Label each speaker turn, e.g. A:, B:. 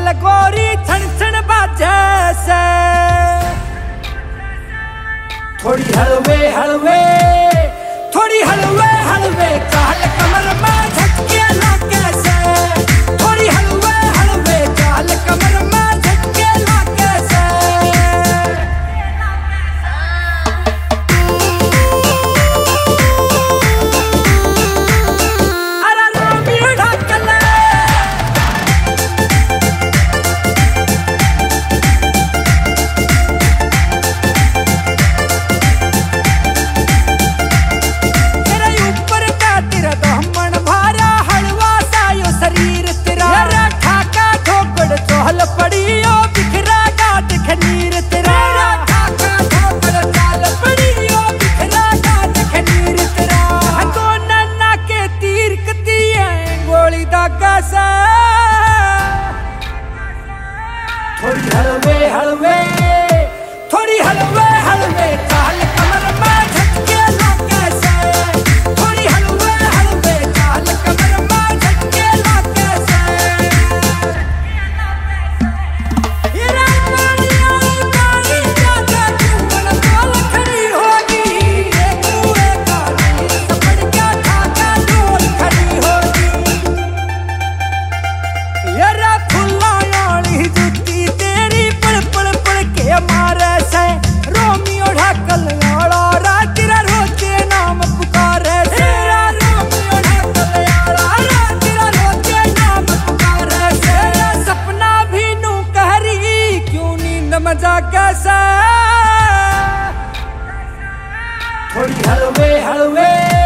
A: चल गोरी छन छन बाजे से, थोड़ी हलवे हलवे, थोड़ी हलवे हलवे, काल कमर में झटके लागे से, थोड़ी हलवे हलवे, काल कमर में झटके लागे से। अरे रोमियो ढाकले, थोड़ी हलवे हलवे, थोड़ी हलवे हलवे, काल कमर में झटके लागे से, थोड़ी हलवे हलवे, काल कमर में झटके लागे से। ये रानिया काली जाके चुम्बन बोल खड़ी होगी, एक कुएं काली सपड़ के ठाका डोल खड़ी होगी। ये रात फुल्लायाली जुती तेरी पड़ पड़ पड़ के मारे से, रोमियो ढाकल आड़ा रात तेरा रोजे नाम पुकारे से, रोमियो ढाकल आड़ा रात तेरा रोजे नाम पुकारे से। सपना भी नू कहरी क्यों नींद में जागे से, थोड़ी हलवे हलवे,